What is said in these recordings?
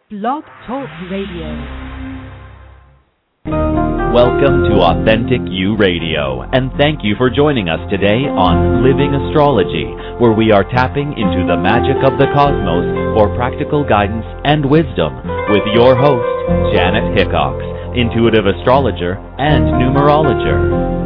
Blog Talk Radio. Welcome to Authentic You Radio, and thank you for joining us today on Living Astrology, where we are tapping into the magic of the cosmos for practical guidance and wisdom with your host, Janet Hickox, intuitive astrologer and numerologer.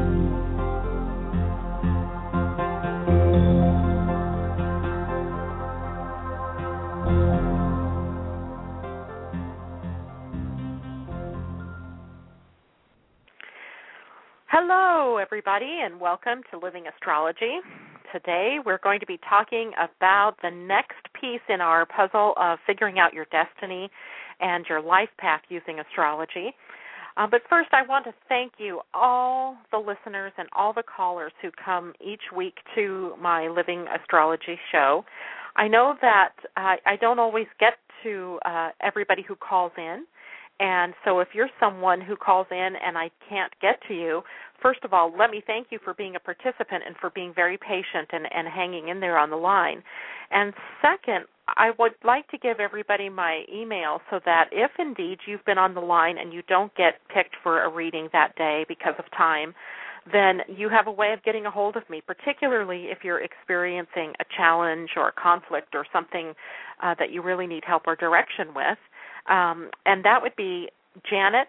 Hello, everybody, and welcome to Living Astrology. Today, we're going to be talking about the next piece in our puzzle of figuring out your destiny and your life path using astrology. But first, I want to thank you, all the listeners and all the callers who come each week to my Living Astrology show. I know that I don't always get to everybody who calls in. And so if you're someone who calls in and I can't get to you, first of all, let me thank you for being a participant and for being very patient and hanging in there on the line. And second, I would like to give everybody my email so that if indeed you've been on the line and you don't get picked for a reading that day because of time, then you have a way of getting a hold of me, particularly if you're experiencing a challenge or a conflict or something that you really need help or direction with. And that would be Janet,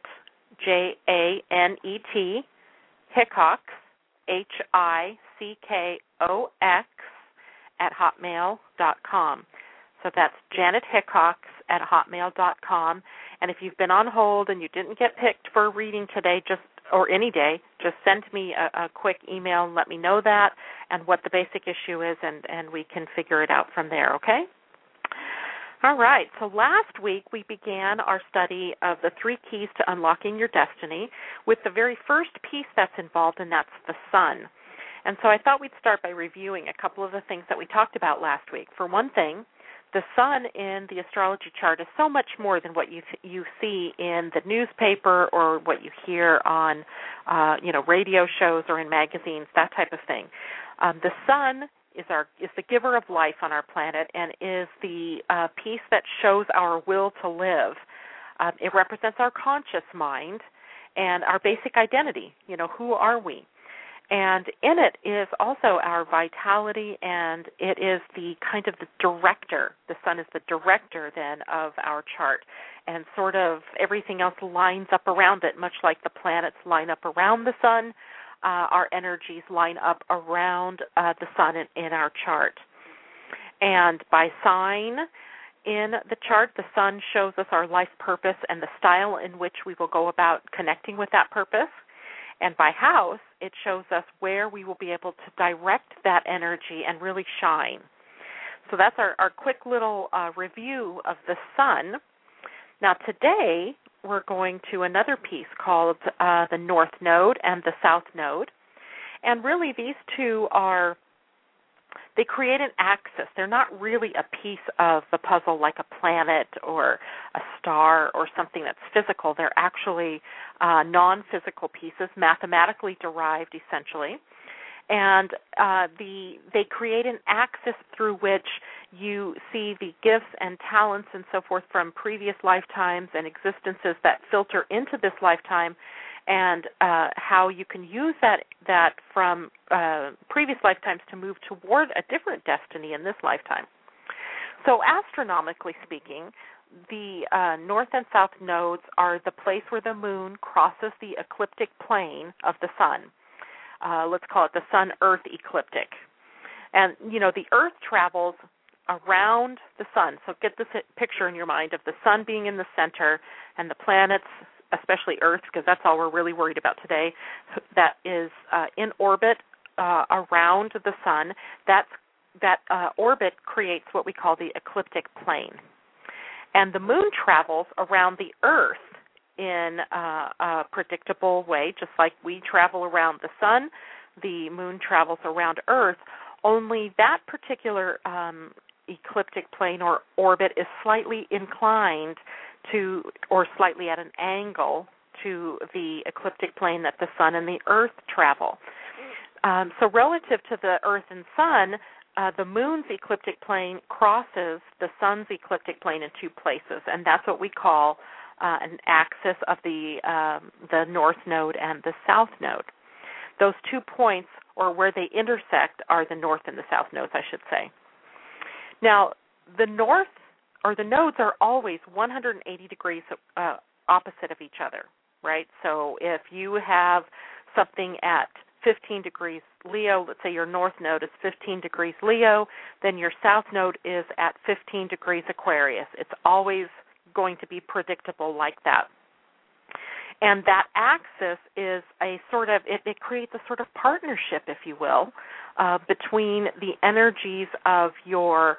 Janet, Hickox, Hickox, @hotmail.com. So that's Janet Hickox @hotmail.com. And if you've been on hold and you didn't get picked for a reading today, or any day, just send me a quick email and let me know that and what the basic issue is, and we can figure it out from there, okay? All right, so last week we began our study of the 3 keys to unlocking your destiny with the very first piece that's involved, and that's the sun. And so I thought we'd start by reviewing a couple of the things that we talked about last week. For one thing, the sun in the astrology chart is so much more than what you see in the newspaper or what you hear on radio shows or in magazines, that type of thing. The sun is the giver of life on our planet and is the piece that shows our will to live. It represents our conscious mind and our basic identity. Who are we? And in it is also our vitality, and it is the kind of the director. The sun is the director then of our chart, and sort of everything else lines up around it, much like the planets line up around the sun. Our energies line up around the sun in our chart. And by sign in the chart, the sun shows us our life purpose and the style in which we will go about connecting with that purpose. And by house, it shows us where we will be able to direct that energy and really shine. So that's our quick little review of the sun. Now today, we're going to another piece called the North Node and the South Node. And really these two they create an axis. They're not really a piece of the puzzle like a planet or a star or something that's physical. They're actually non-physical pieces, mathematically derived essentially. And they create an axis through which you see the gifts and talents and so forth from previous lifetimes and existences that filter into this lifetime, and how you can use that from previous lifetimes to move toward a different destiny in this lifetime. So astronomically speaking, the north and south nodes are the place where the moon crosses the ecliptic plane of the sun. Let's call it the Sun-Earth ecliptic. And, the Earth travels around the sun. So get this picture in your mind of the sun being in the center and the planets, especially Earth, because that's all we're really worried about today, that is in orbit around the sun. That orbit creates what we call the ecliptic plane. And the moon travels around the Earth in a predictable way, just like we travel around the sun. The moon travels around Earth, only that particular ecliptic plane or orbit is slightly inclined to, or slightly at an angle to the ecliptic plane that the sun and the Earth travel. So relative to the Earth and sun, the moon's ecliptic plane crosses the sun's ecliptic plane in two places, and that's what we call an axis of the north node and the south node. Those 2 points, or where they intersect, are the north and the south nodes, I should say. Now, the north, or the nodes, are always 180 degrees opposite of each other, right? So if you have something at 15 degrees Leo, let's say your north node is 15 degrees Leo, then your south node is at 15 degrees Aquarius. It's always going to be predictable like that. And that axis is a sort of, it creates a sort of partnership, if you will, between the energies of your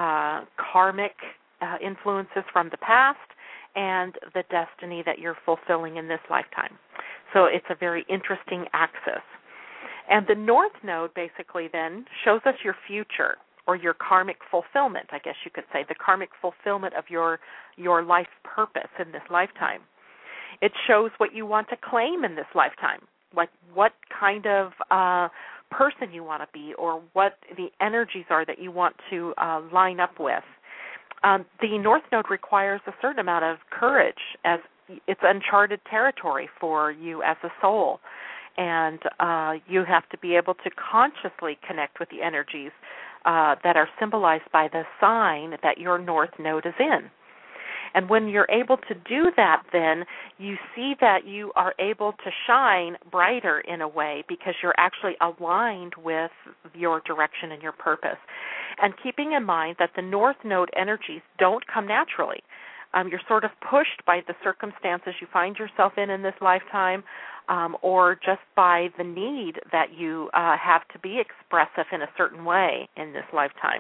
karmic influences from the past and the destiny that you're fulfilling in this lifetime. So it's a very interesting axis. And the north node basically then shows us your future, or your karmic fulfillment, I guess you could say, the karmic fulfillment of your life purpose in this lifetime. It shows what you want to claim in this lifetime, like what kind of person you want to be, or what the energies are that you want to line up with. The north node requires a certain amount of courage, as it's uncharted territory for you as a soul. And you have to be able to consciously connect with the energies that are symbolized by the sign that your north node is in. And when you're able to do that, then you see that you are able to shine brighter in a way, because you're actually aligned with your direction and your purpose. And keeping in mind that the north node energies don't come naturally. You're sort of pushed by the circumstances you find yourself in this lifetime, or just by the need that you have to be expressive in a certain way in this lifetime.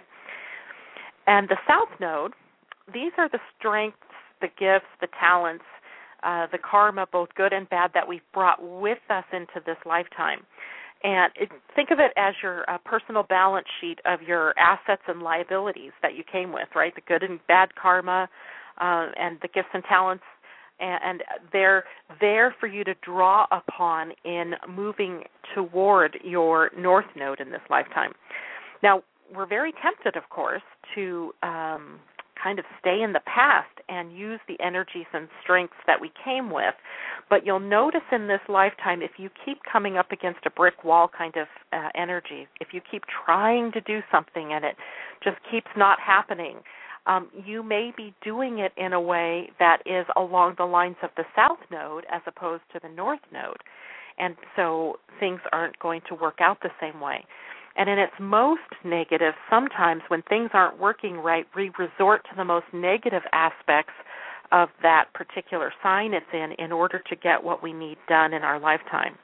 And the south node, these are the strengths, the gifts, the talents, the karma, both good and bad, that we've brought with us into this lifetime. And think of it as your personal balance sheet of your assets and liabilities that you came with, right? The good and bad karma and the gifts and talents, and they're there for you to draw upon in moving toward your north node in this lifetime. Now, we're very tempted, of course, to kind of stay in the past and use the energies and strengths that we came with. But you'll notice in this lifetime, if you keep coming up against a brick wall kind of energy, if you keep trying to do something and it just keeps not happening, you may be doing it in a way that is along the lines of the south node as opposed to the north node. And so things aren't going to work out the same way. And in its most negative, sometimes when things aren't working right, we resort to the most negative aspects of that particular sign it's in order to get what we need done in our lifetime.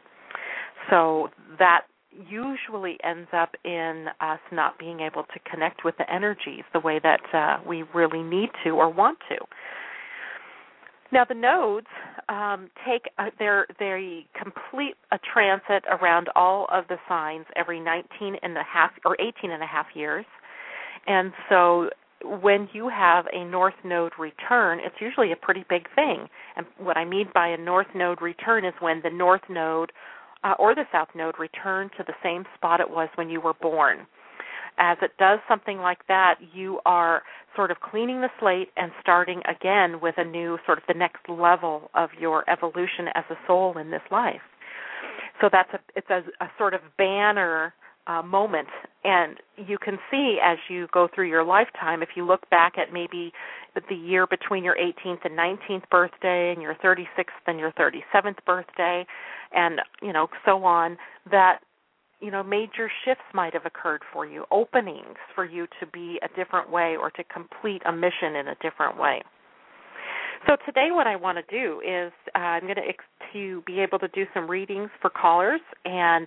So that usually ends up in us not being able to connect with the energies the way that we really need to or want to. Now, the nodes take they complete a transit around all of the signs every 19 and a half or 18 and a half years. And so when you have a north node return, it's usually a pretty big thing. And what I mean by a north node return is when the north node or the south node return to the same spot it was when you were born. As it does something like that, you are sort of cleaning the slate and starting again with a new sort of the next level of your evolution as a soul in this life. So it's a sort of banner moment, and you can see as you go through your lifetime, if you look back at maybe the year between your 18th and 19th birthday and your 36th and your 37th birthday, and so on, that major shifts might have occurred for you, openings for you to be a different way or to complete a mission in a different way. So today what I want to do is I'm going to be able to do some readings for callers and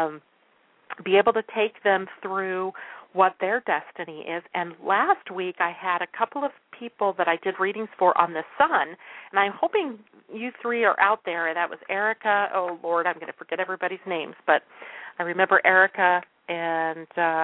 be able to take them through what their destiny is. And last week I had a couple of people that I did readings for on the sun, and I'm hoping you three are out there. That was Erica. Oh, Lord, I'm going to forget everybody's names, but I remember Erica and,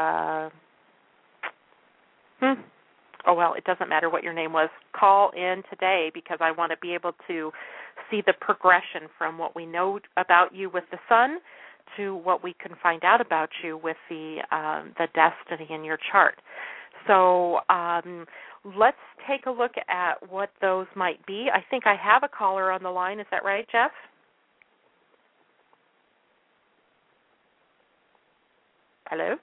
oh, well, it doesn't matter what your name was. Call in today because I want to be able to see the progression from what we know about you with the sun to what we can find out about you with the destiny in your chart. So let's take a look at what those might be. I think I have a caller on the line. Is that right, Jeff? Hello?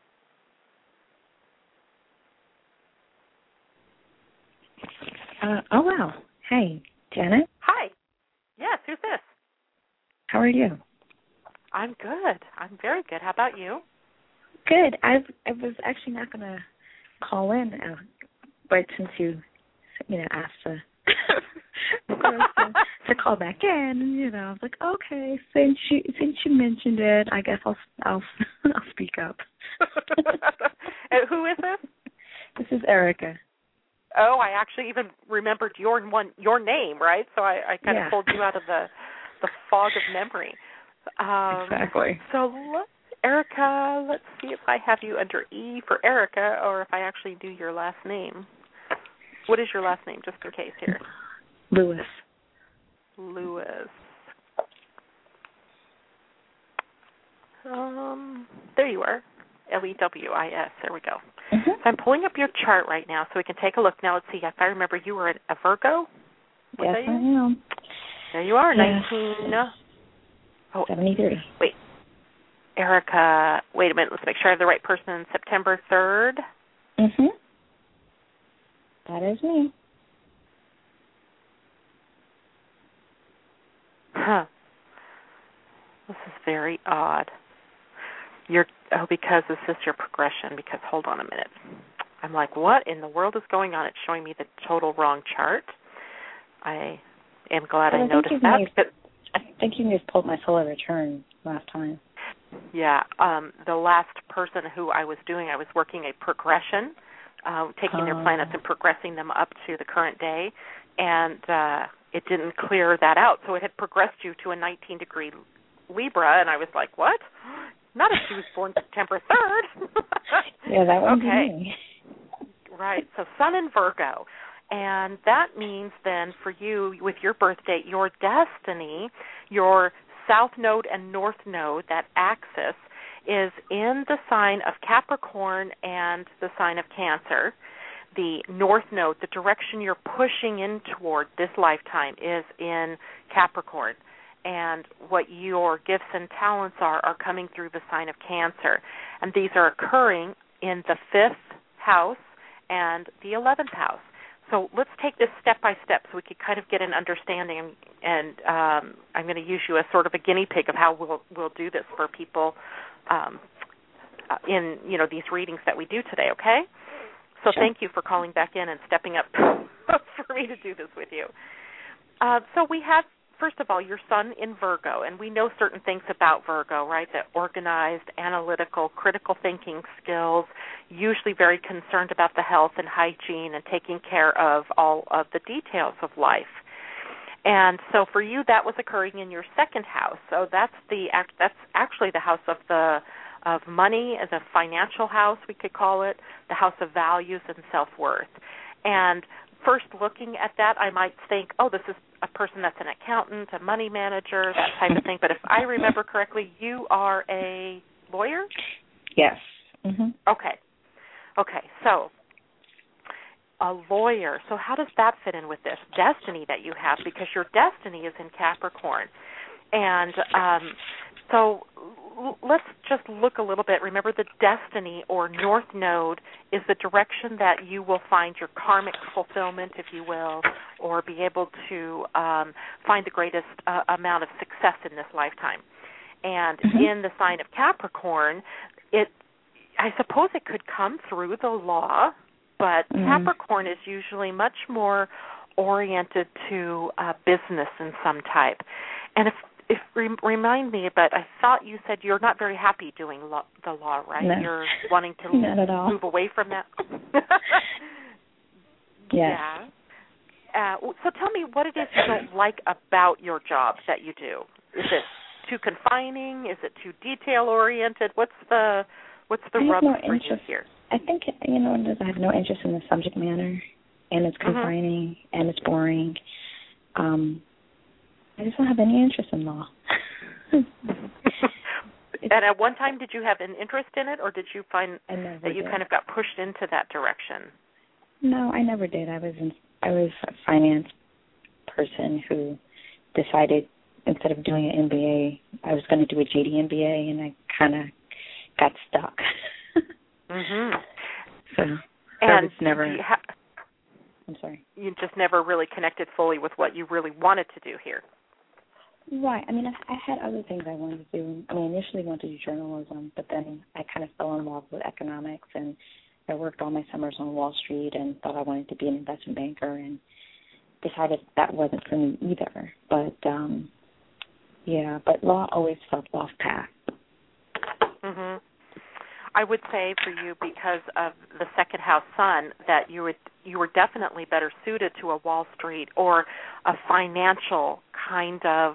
Oh, wow. Hey, Janet? Hi. Yes, who's this? How are you? I'm good. I'm very good. How about you? Good. I was actually not going to call in, but since you asked to call back in, I was like, okay, since you mentioned it, I guess I'll speak up. And who is this? This is Erica. Oh, I actually even remembered your name, right? So I kind of pulled you out of the fog of memory. Exactly. So, Erica, let's see if I have you under E for Erica or if I actually do your last name. What is your last name, just in case here? Lewis. There you are. Lewis. There we go. Mm-hmm. So I'm pulling up your chart right now so we can take a look. Now, let's see. If I remember, you were a Virgo? Yes, I am. There you are, yes. 1973. Wait. Erica, wait a minute. Let's make sure I have the right person. September 3rd? Mm-hmm. That is me. Huh. This is very odd. Because this is your progression, because hold on a minute. I'm like, what in the world is going on? It's showing me the total wrong chart. I am glad I noticed that. I think you just pulled my solar return last time. Yeah. The last person who I was working a progression, taking their planets and progressing them up to the current day, and it didn't clear that out. So it had progressed you to a 19-degree Libra, and I was like, what? Not if she was born September 3rd. Yeah, that would be me. Right. So Sun in Virgo. And that means then for you, with your birth date, your destiny, your south node and north node, that axis, is in the sign of Capricorn and the sign of Cancer. The north node, the direction you're pushing in toward this lifetime, is in Capricorn. And what your gifts and talents are coming through the sign of Cancer. And these are occurring in the 5th house and the 11th house. So let's take this step by step so we can kind of get an understanding. And I'm going to use you as sort of a guinea pig of how we'll do this for people in these readings that we do today. Okay? So Sure. Thank you for calling back in and stepping up for me to do this with you. So we have, first of all, your sun in Virgo, and we know certain things about Virgo, right? That organized, analytical, critical thinking skills, usually very concerned about the health and hygiene and taking care of all of the details of life. And so for you, that was occurring in your 2nd house. So that's actually the house of money, as a financial house, we could call it, the house of values and self-worth. And first looking at that, I might think, oh, this is a person that's an accountant, a money manager, that type of thing. But if I remember correctly, you are a lawyer? Yes. Mm-hmm. Okay. So a lawyer. So how does that fit in with this destiny that you have? Because your destiny is in Capricorn. And so let's just look a little bit. Remember, the destiny or north node is the direction that you will find your karmic fulfillment, if you will, or be able to find the greatest amount of success in this lifetime. And in the sign of Capricorn, I suppose it could come through the law, but Capricorn is usually much more oriented to business in some type. And remind me, but I thought you said you're not very happy doing the law, right? No. You're wanting to move away from that? Yes. Yeah. So tell me what it is you don't like about your job that you do. Is it too confining? Is it too detail-oriented? What's the rub for you here? I think, I have no interest in the subject matter, and it's confining, and it's boring. I just don't have any interest in law. And at one time, did you have an interest in it, or did you find that you did. kind of got pushed into that direction? No, I never did. I was a finance person who decided instead of doing an MBA, I was going to do a JD MBA, and I kind of got stuck. Mm-hmm. So I was never. I'm sorry. You just never really connected fully with what you really wanted to do here. Right. I mean, I had other things I wanted to do. I mean, initially wanted to do journalism, but then I kind of fell in love with economics, and I worked all my summers on Wall Street and thought I wanted to be an investment banker, and decided that wasn't for me either. But, but law always felt off path. Mm-hmm. I would say for you, because of the second house sun, that you were definitely better suited to a Wall Street or a financial kind of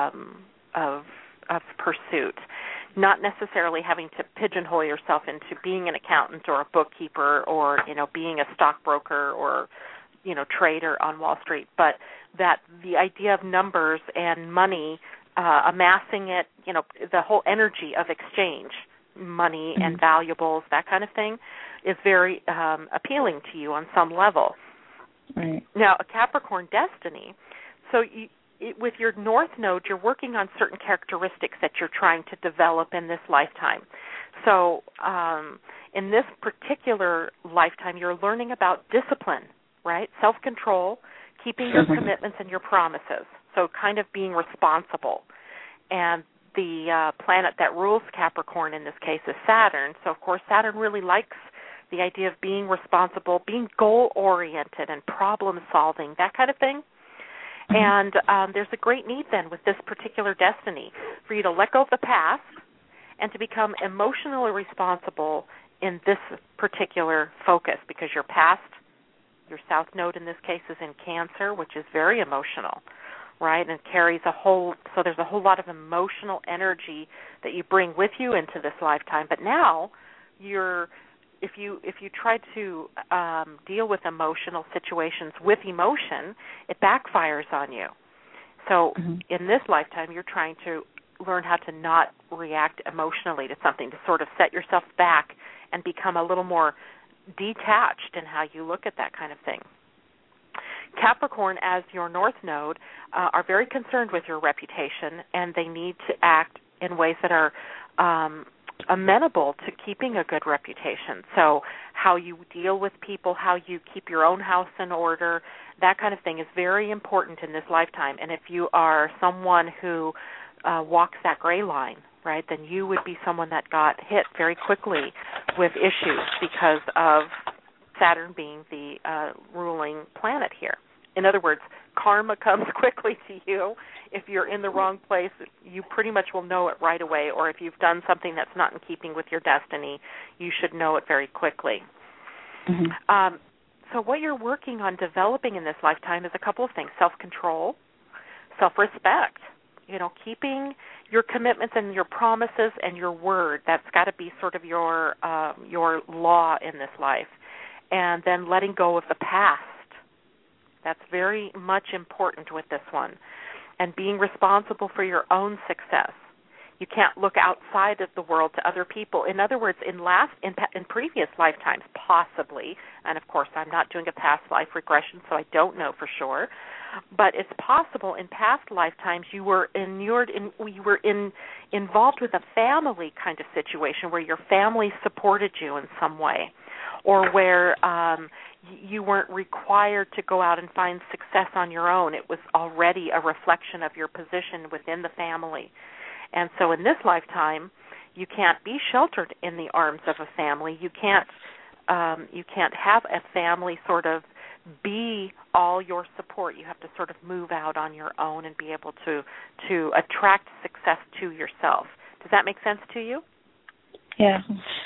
pursuit, not necessarily having to pigeonhole yourself into being an accountant or a bookkeeper or being a stockbroker or trader on Wall Street, but that the idea of numbers and money, amassing it, the whole energy of exchange, money and valuables, that kind of thing, is very appealing to you on some level. Right. Now, a Capricorn destiny, so with your North Node, you're working on certain characteristics that you're trying to develop in this lifetime. So in this particular lifetime, you're learning about discipline, right? Self-control, keeping your commitments and your promises, so kind of being responsible. And the planet that rules Capricorn in this case is Saturn. So, of course, Saturn really likes the idea of being responsible, being goal-oriented and problem-solving, that kind of thing. And there's a great need then with this particular destiny for you to let go of the past and to become emotionally responsible in this particular focus, because your past, your South Node in this case, is in Cancer, which is very emotional, right, and carries so there's a whole lot of emotional energy that you bring with you into this lifetime. But now if you try to deal with emotional situations with emotion, it backfires on you. So in this lifetime, you're trying to learn how to not react emotionally to something, to sort of set yourself back and become a little more detached in how you look at that kind of thing. Capricorn, as your North Node, are very concerned with your reputation, and they need to act in ways that are amenable to keeping a good reputation. So how you deal with people, how you keep your own house in order, that kind of thing is very important in this lifetime. And if you are someone who walks that gray line, right, then you would be someone that got hit very quickly with issues because of Saturn being the ruling planet here. In other words, karma comes quickly to you. If you're in the wrong place, you pretty much will know it right away, or if you've done something that's not in keeping with your destiny, you should know it very quickly. So what you're working on developing in this lifetime is a couple of things: self-control, self-respect, keeping your commitments and your promises and your word. That's got to be sort of your law in this life. And then letting go of the past. That's very much important with this one. And being responsible for your own success. You can't look outside of the world to other people. In other words, in previous lifetimes, possibly, and of course I'm not doing a past life regression, so I don't know for sure, but it's possible in past lifetimes you were involved with a family kind of situation where your family supported you in some way, or where you weren't required to go out and find success on your own. It was already a reflection of your position within the family. And so in this lifetime, you can't be sheltered in the arms of a family. You can't have a family sort of be all your support. You have to sort of move out on your own and be able to attract success to yourself. Does that make sense to you? Yeah.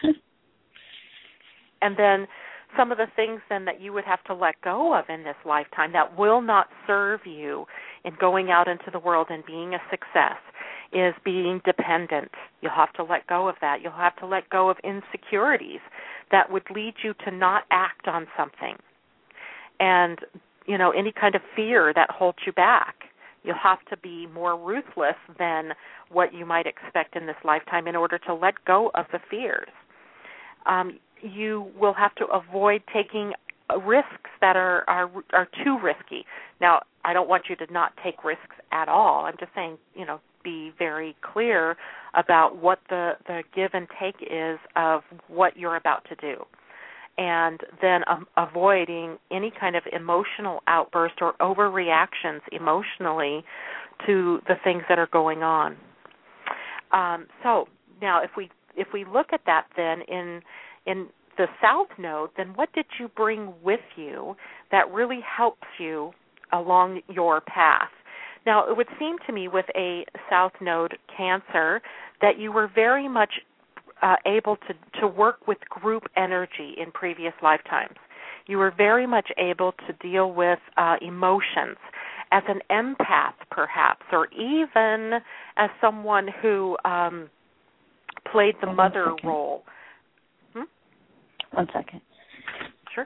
And then some of the things then that you would have to let go of in this lifetime that will not serve you in going out into the world and being a success is being dependent. You'll have to let go of that. You'll have to let go of insecurities that would lead you to not act on something. And, any kind of fear that holds you back. You'll have to be more ruthless than what you might expect in this lifetime in order to let go of the fears. You will have to avoid taking risks that are too risky. Now, I don't want you to not take risks at all. I'm just saying, be very clear about what the give and take is of what you're about to do. And then avoiding any kind of emotional outburst or overreactions emotionally to the things that are going on. So now, if we look at that, then in the South Node, then what did you bring with you that really helps you along your path? Now, it would seem to me with a South Node Cancer that you were very much able to work with group energy in previous lifetimes. You were very much able to deal with emotions as an empath, perhaps, or even as someone who played the mother role. 1 second. Sure.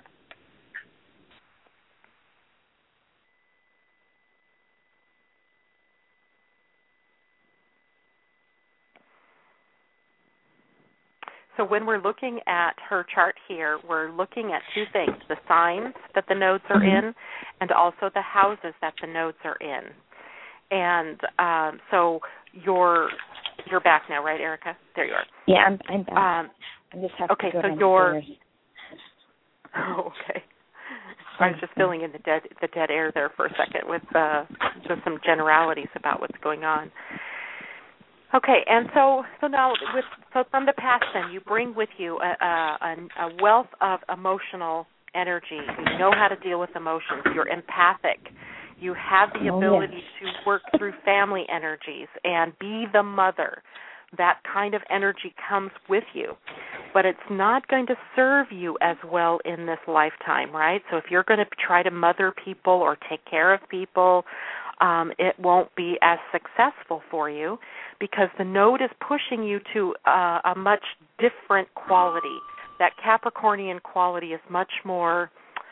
So when we're looking at her chart here, we're looking at two things, the signs that the nodes are in and also the houses that the nodes are in. And so you're back now, right, Erica? There you are. Yeah, I'm back. I just have to go downstairs. Oh, okay. I was just filling in the dead air there for a second with just some generalities about what's going on. Okay, and so now from the past, then you bring with you a wealth of emotional energy. You know how to deal with emotions. You're empathic. You have the ability to work through family energies and be the mother. That kind of energy comes with you, but it's not going to serve you as well in this lifetime, right? So if you're going to try to mother people or take care of people, it won't be as successful for you because the node is pushing you to a much different quality. That Capricornian quality is much more,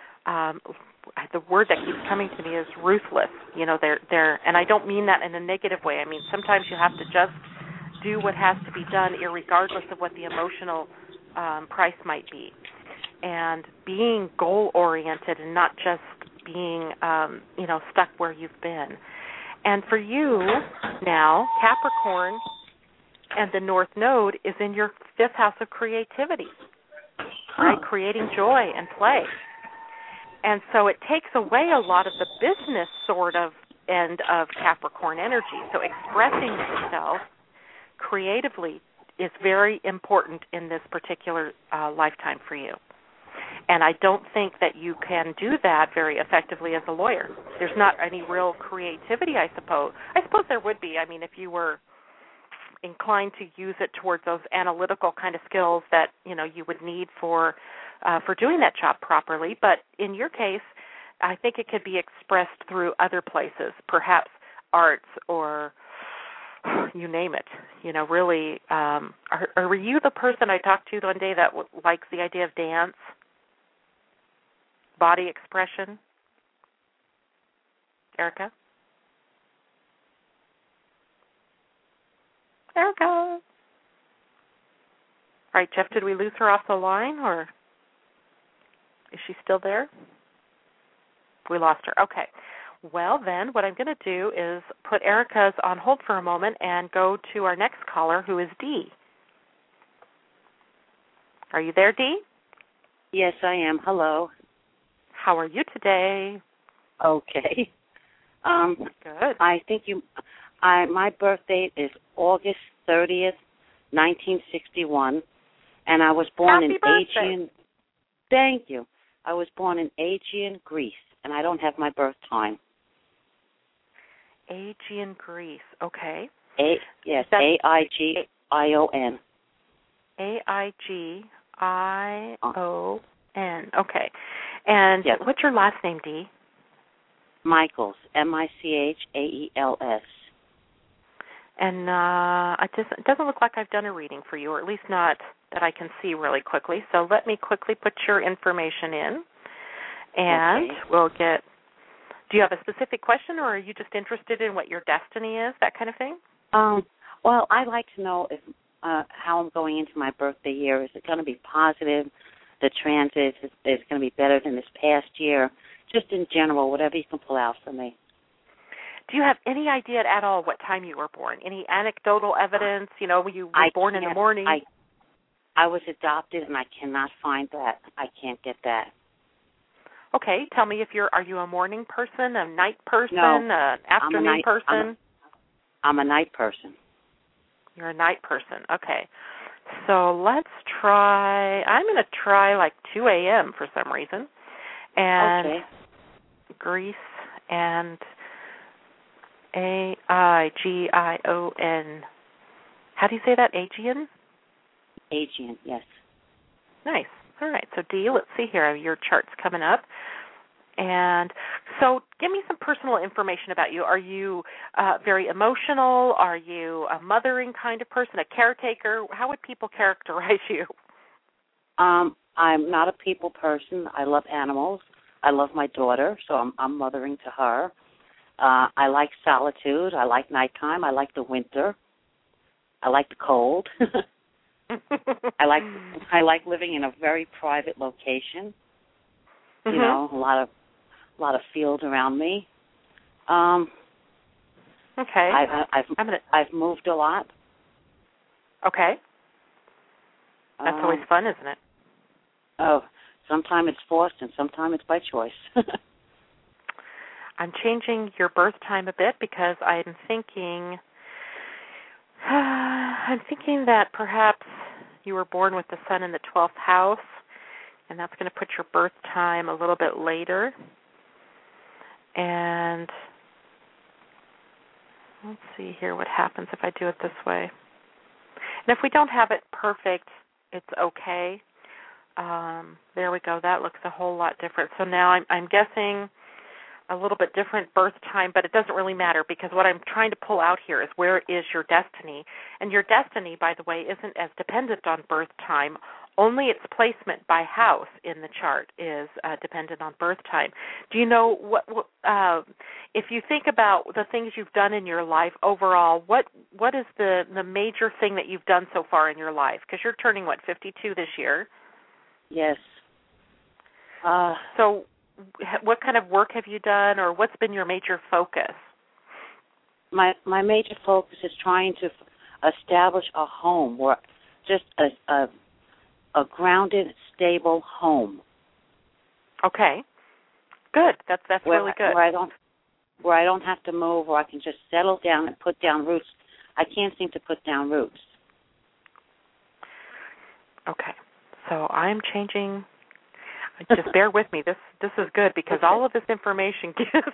the word that keeps coming to me is ruthless. They're, and I don't mean that in a negative way. I mean, sometimes you have to just do what has to be done irregardless of what the emotional price might be. And being goal-oriented and not just being, stuck where you've been. And for you now, Capricorn and the North Node is in your 5th house of creativity, right? Creating joy and play. And so it takes away a lot of the business sort of end of Capricorn energy. So expressing yourself creatively is very important in this particular lifetime for you. And I don't think that you can do that very effectively as a lawyer. There's not any real creativity, I suppose. I suppose there would be. I mean, if you were inclined to use it towards those analytical kind of skills that, you would need for doing that job properly. But in your case, I think it could be expressed through other places, perhaps arts or you name it. Really, were you the person I talked to one day that likes the idea of dance? Body expression? Erica? All right, Jeff, did we lose her off the line, or is she still there? We lost her. Okay. Well, then, what I'm going to do is put Erica's on hold for a moment and go to our next caller, who is Dee. Are you there, Dee? Yes, I am. Hello. How are you today? Okay. Good. I think my birth date is August 30th, 1961, and I was born Happy in birthday. Aegean. Thank you. I was born in Aegean, Greece, and I don't have my birth time. Aegean, Greece. Okay. Yes, A-I-G-I-O-N. A-I-G-I-O-N. Okay. And yes. What's your last name, Dee? Michaels, M-I-C-H-A-E-L-S. And it doesn't look like I've done a reading for you, or at least not that I can see really quickly. So let me quickly put your information in, and we'll get Do you have a specific question, or are you just interested in what your destiny is, that kind of thing? Well, I'd like to know if how I'm going into my birthday year. Is it going to be positive? The transit is going to be better than this past year? Just in general, whatever you can pull out for me. Do you have any idea at all what time you were born? Any anecdotal evidence? You know, you were born in the morning? I was adopted, and I cannot find that. I can't get that. Okay, tell me are you a morning person, a night person, no, an afternoon person? I'm a night person. You're a night person. Okay. So let's try, I'm going to try like 2 a.m. for some reason. And okay. Greece and Aigion. How do you say that? Aegean? Aegean, yes. Nice. All right. So D, let's see here. Your chart's coming up. And so give me some personal information about you. Are you very emotional? Are you a mothering kind of person, a caretaker? How would people characterize you? I'm not a people person. I love animals. I love my daughter, so I'm mothering to her. I like solitude. I like nighttime. I like the winter. I like the cold. I like living in a very private location. Mm-hmm. You know, a lot of fields around me. Okay. I've moved a lot. Okay. That's always fun, isn't it? Oh, sometimes it's forced and sometimes it's by choice. I'm changing your birth time a bit because I'm thinking that perhaps you were born with the sun in the 12th house, and that's going to put your birth time a little bit later. And let's see here what happens if I do it this way. And if we don't have it perfect, it's okay. There we go. That looks a whole lot different. So now I'm guessing a little bit different birth time, but it doesn't really matter because what I'm trying to pull out here is where is your destiny. And your destiny, by the way, isn't as dependent on birth time. Only its placement by house in the chart is dependent on birth time. Do you know what if you think about the things you've done in your life overall, what is the major thing that you've done so far in your life? Because you're turning, 52 this year? Yes. So what kind of work have you done, or what's been your major focus? My major focus is trying to establish a home, or just a grounded, stable home. Okay, good. That's really good. Where I don't have to move, or I can just settle down and put down roots. I can't seem to put down roots. Okay, so I'm changing. Just bear with me. This is good because all of this information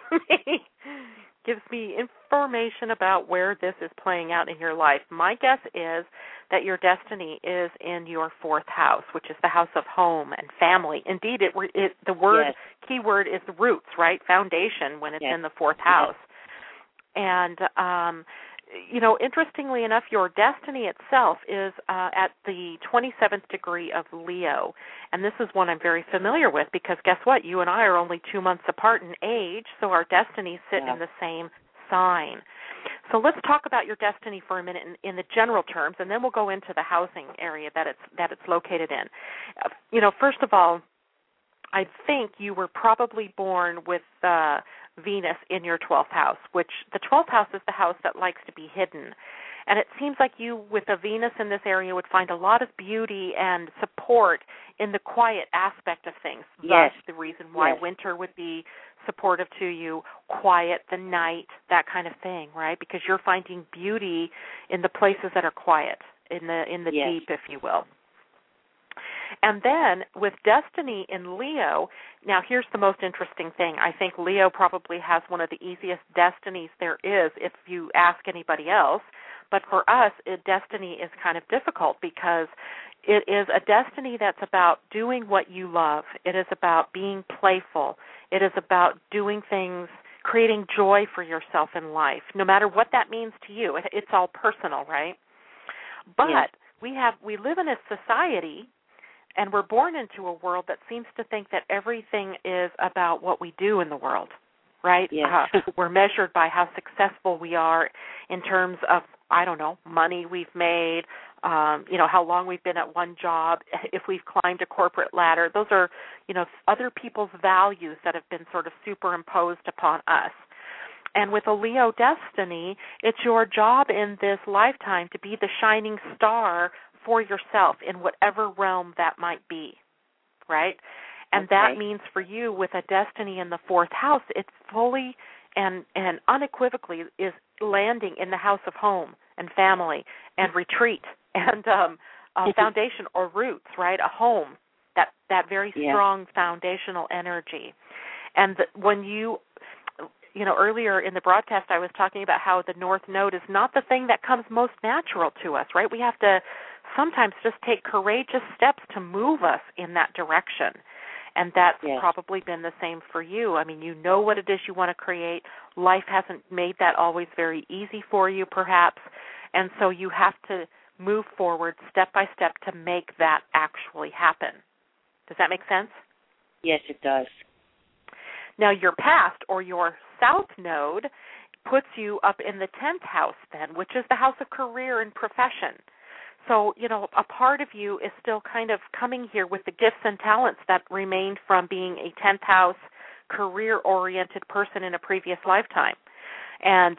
gives me information about where this is playing out in your life. My guess is that your destiny is in your 4th house, which is the house of home and family. Indeed, the word yes. key word is roots, right? Foundation when it's yes. in the 4th house. Yes. And interestingly enough, your destiny itself is at the 27th degree of Leo. And this is one I'm very familiar with because guess what? You and I are only 2 months apart in age, so our destinies sit in the same sign. So let's talk about your destiny for a minute in the general terms, and then we'll go into the housing area that it's located in. First of all, I think you were probably born with Venus in your 12th house, which the 12th house is the house that likes to be hidden. And it seems like you, with a Venus in this area, would find a lot of beauty and support in the quiet aspect of things. Yes. Thus, the reason why winter would be supportive to you, quiet, the night, that kind of thing, right? Because you're finding beauty in the places that are quiet, in the yes. deep, if you will. And then with destiny in Leo, now here's the most interesting thing. I think Leo probably has one of the easiest destinies there is if you ask anybody else. But for us, destiny is kind of difficult because it is a destiny that's about doing what you love. It is about being playful. It is about doing things, creating joy for yourself in life, no matter what that means to you. It's all personal, right? But yes. we live in a society, and we're born into a world that seems to think that everything is about what we do in the world. right? Yes. We're measured by how successful we are in terms of, I don't know, money we've made, how long we've been at one job, if we've climbed a corporate ladder. Those are, other people's values that have been sort of superimposed upon us. And with a Leo destiny, it's your job in this lifetime to be the shining star for yourself in whatever realm that might be, right? And that means for you with a destiny in the fourth house, it's fully and unequivocally is landing in the house of home and family and retreat and foundation or roots, right? A home, that very strong foundational energy. And when you earlier in the broadcast I was talking about how the North Node is not the thing that comes most natural to us, right? We have to sometimes just take courageous steps to move us in that direction. And that's probably been the same for you. I mean, you know what it is you want to create. Life hasn't made that always very easy for you, perhaps. And so you have to move forward step by step to make that actually happen. Does that make sense? Yes, it does. Now, your past or your South Node puts you up in the 10th house then, which is the house of career and profession. So, a part of you is still kind of coming here with the gifts and talents that remained from being a 10th house career-oriented person in a previous lifetime. And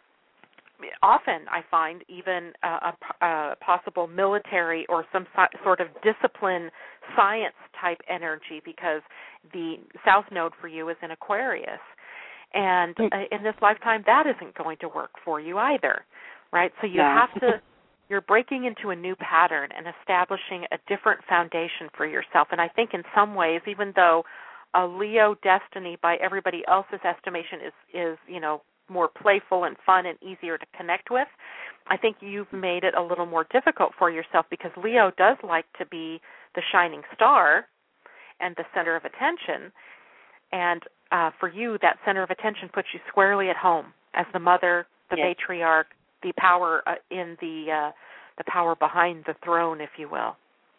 often I find even a possible military or some sort of discipline science type energy, because the South Node for you is in Aquarius. And in this lifetime, that isn't going to work for you either, right? So you have to... You're breaking into a new pattern and establishing a different foundation for yourself. And I think in some ways, even though a Leo destiny by everybody else's estimation is more playful and fun and easier to connect with, I think you've made it a little more difficult for yourself, because Leo does like to be the shining star and the center of attention. And for you, that center of attention puts you squarely at home as the mother, the matriarch, the power in the power behind the throne, if you will.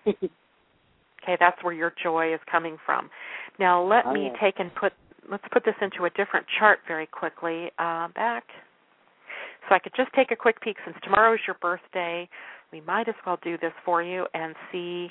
Okay, that's where your joy is coming from. Now let's put this into a different chart very quickly. Back. So I could just take a quick peek. Since tomorrow is your birthday, we might as well do this for you and see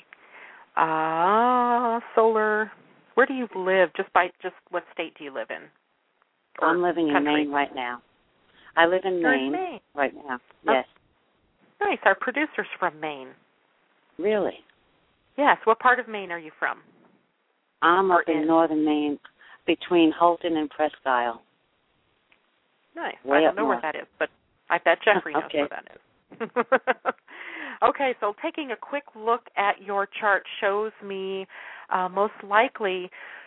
solar. Where do you live? Just what state do you live in? I'm living in Maine right now. I live in Maine right now. Yes. Oh, nice. Our producer's from Maine. Really? Yes. What part of Maine are you from? I'm up in northern Maine, between Holton and Presque Isle. Nice. I don't know where that is, but I bet Jeffrey knows where that is. Okay, so taking a quick look at your chart shows me most likely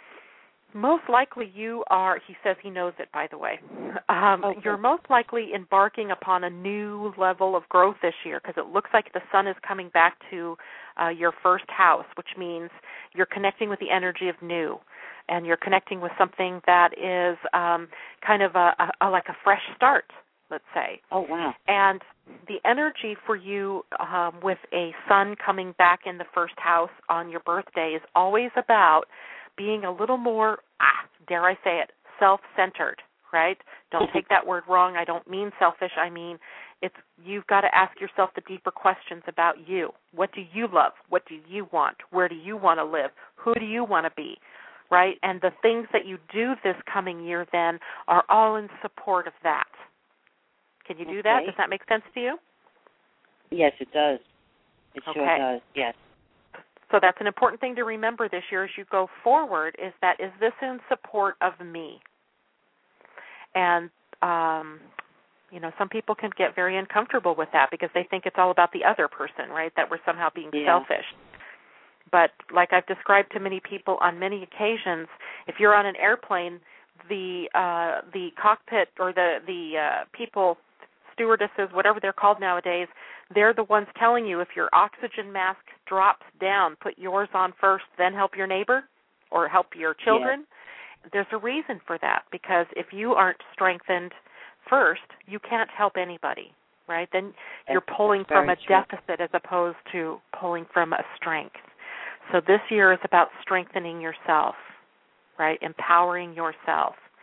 you are, he says he knows it, by the way, you're most likely embarking upon a new level of growth this year, because it looks like the sun is coming back to your first house, which means you're connecting with the energy of new, and you're connecting with something that is kind of like a fresh start, let's say. Oh, wow. And the energy for you with a sun coming back in the first house on your birthday is always about being a little more, dare I say it, self-centered, right? Don't take that word wrong. I don't mean selfish. I mean, you've got to ask yourself the deeper questions about you. What do you love? What do you want? Where do you want to live? Who do you want to be, right? And the things that you do this coming year then are all in support of that. Can you do that? Does that make sense to you? Yes, it does. It sure does, yes. So that's an important thing to remember this year as you go forward, is this in support of me? And, some people can get very uncomfortable with that because they think it's all about the other person, right, that we're somehow being selfish. But like I've described to many people on many occasions, if you're on an airplane, the cockpit or the people, stewardesses, whatever they're called nowadays, they're the ones telling you if your oxygen mask drops down, put yours on first, then help your neighbor or help your children. Yes. There's a reason for that, because if you aren't strengthened first, you can't help anybody, right? Then you're pulling from a deficit as opposed to pulling from a strength. So this year is about strengthening yourself, right? Empowering yourself.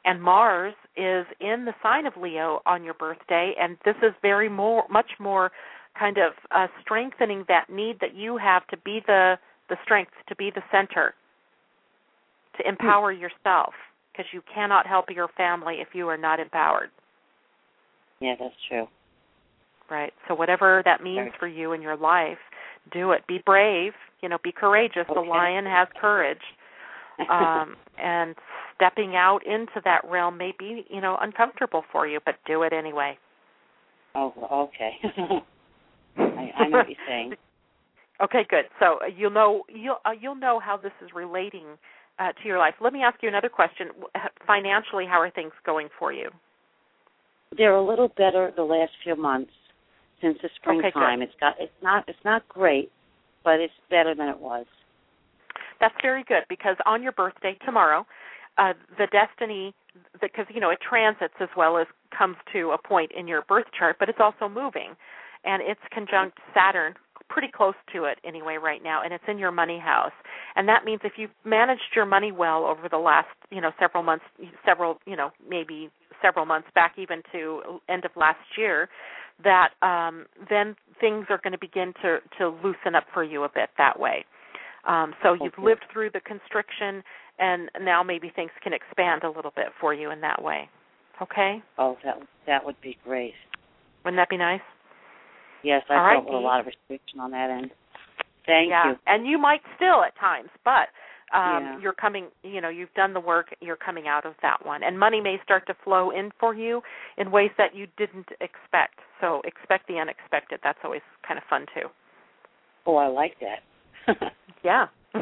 And Mars is in the sign of Leo on your birthday, and this is much more kind of strengthening that need that you have to be the strength, to be the center, to empower yourself, because you cannot help your family if you are not empowered. Yeah, that's true. Right. So whatever that means for you in your life, do it. Be brave. Be courageous. Okay. The lion has courage. And stepping out into that realm may be, uncomfortable for you, but do it anyway. Oh, okay. I know what you're saying. Okay, good. So you'll know how this is relating to your life. Let me ask you another question. Financially, how are things going for you? They're a little better the last few months since the springtime. Okay, it's not great, but it's better than it was. That's very good, because on your birthday tomorrow, the destiny, because it transits as well as comes to a point in your birth chart, but it's also moving, and it's conjunct Saturn, pretty close to it anyway right now, and it's in your money house. And that means if you've managed your money well over the last, several months, maybe several months back even to end of last year, that then things are going to begin to loosen up for you a bit that way. So you've lived through the constriction, and now maybe things can expand a little bit for you in that way. Okay? Oh, that would be great. Wouldn't that be nice? Yes, I felt a lot of restriction on that end. Thank you. And you might still at times, but you're coming, you've done the work, you're coming out of that one. And money may start to flow in for you in ways that you didn't expect. So expect the unexpected. That's always kind of fun, too. Oh, I like that. Yeah.